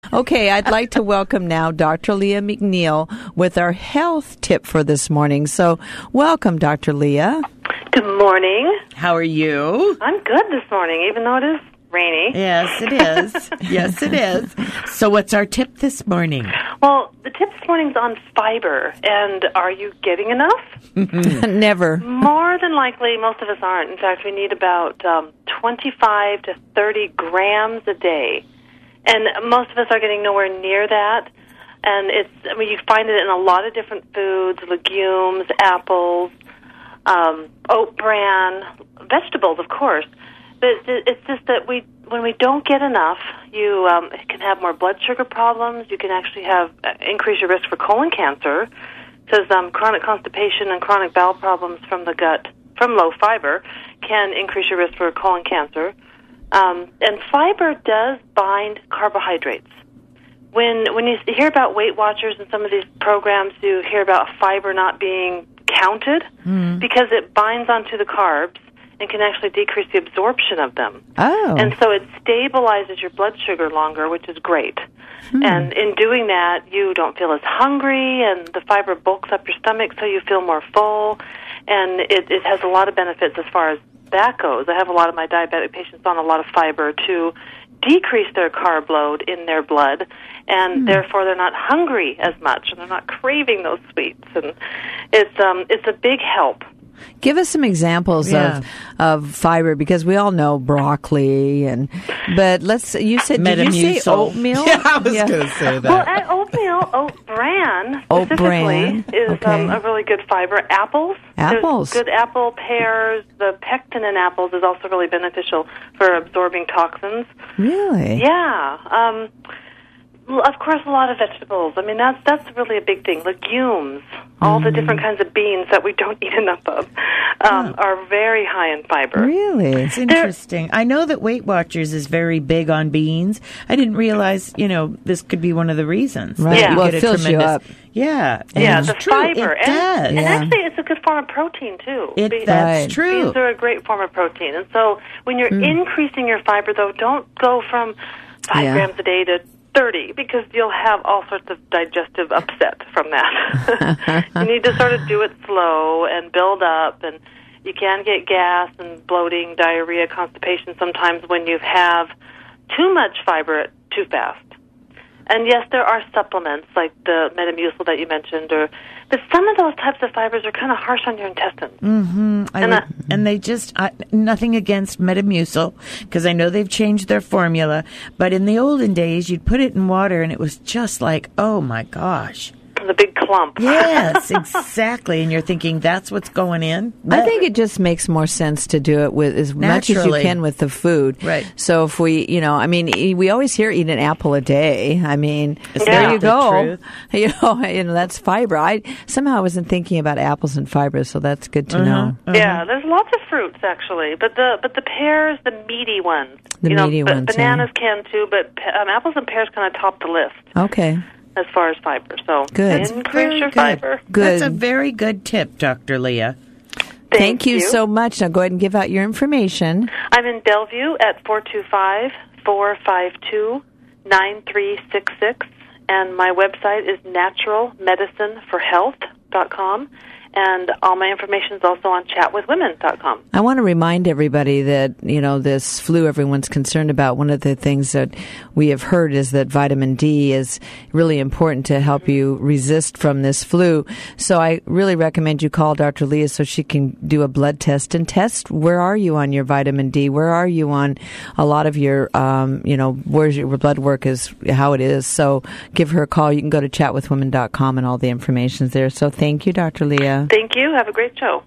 Okay, I'd like to welcome now Dr. Leah McNeil with our health tip for this morning. So, welcome, Dr. Leah. Good morning. How are you? I'm good this morning, even though it is rainy. Yes, it is. Yes, it is. So what's our tip this morning? Well, the tip this morning is on fiber. And are you getting enough? Never. More than likely, most of us aren't. In fact, we need about 25 to 30 grams a day. And most of us are getting nowhere near that. And you find it in a lot of different foods, legumes, apples, oat bran, vegetables, of course. But it's just that when we don't get enough, you can have more blood sugar problems. You can actually increase your risk for colon cancer, because chronic constipation and chronic bowel problems from the gut, from low fiber, can increase your risk for colon cancer. And fiber does bind carbohydrates. When you hear about Weight Watchers and some of these programs, you hear about fiber not being counted because it binds onto the carbs and can actually decrease the absorption of them. Oh. And so it stabilizes your blood sugar longer, which is great. And in doing that, you don't feel as hungry, and the fiber bulks up your stomach so you feel more full. And it has a lot of benefits as far as that goes. I have a lot of my diabetic patients on a lot of fiber to decrease their carb load in their blood, and therefore they're not hungry as much, and they're not craving those sweets. And it's a big help. Give us some examples of fiber, because we all know broccoli, but you said, did you say oatmeal? Yeah, I was going to say that. Well, oat bran specifically is a really good fiber. Apples. There's good apple, pears. The pectin in apples is also really beneficial for absorbing toxins. Really? Yeah. Of course, a lot of vegetables. I mean, that's really a big thing. Legumes, all the different kinds of beans that we don't eat enough of, are very high in fiber. Really? It's interesting. I know that Weight Watchers is very big on beans. I didn't realize, this could be one of the reasons. Right. That Well, it fills you up. Yeah. Yeah, it's the true. fiber. It does. And actually, it's a good form of protein, too. That's true. Beans are a great form of protein. And so when you're increasing your fiber, though, don't go from 5 grams a day to 30, because you'll have all sorts of digestive upset from that. You need to sort of do it slow and build up, and you can get gas and bloating, diarrhea, constipation sometimes when you have too much fiber too fast. And yes, there are supplements like the Metamucil that you mentioned, but some of those types of fibers are kind of harsh on your intestines. And they just, nothing against Metamucil, because I know they've changed their formula, but in the olden days, you'd put it in water and it was just like, oh my gosh. The big clump. Yes, exactly. And you're thinking, that's what's going in? I think it just makes more sense to do it with as much as you can with the food. Right. So if we, we always hear eat an apple a day. I mean, there you go. That's fiber. Somehow I wasn't thinking about apples and fiber, so that's good to know. Yeah, there's lots of fruits actually, but the pears, the meaty ones. Ones. Bananas can too, but apples and pears kind of top the list. Okay. As far as fiber. So good. Increase your fiber. Good. That's a very good tip, Dr. Leah. Thank you so much. Now go ahead and give out your information. I'm in Bellevue at 425-452-9366, and my website is naturalmedicineforhealth.com. And all my information is also on chatwithwomen.com. I want to remind everybody that, this flu everyone's concerned about, one of the things that we have heard is that vitamin D is really important to help you resist from this flu. So I really recommend you call Dr. Leah so she can do a blood test and test where are you on your vitamin D, where are you on a lot of your, where's your blood work is, how it is. So give her a call. You can go to chatwithwomen.com and all the information's there. So thank you, Dr. Leah. Thank you. Have a great show.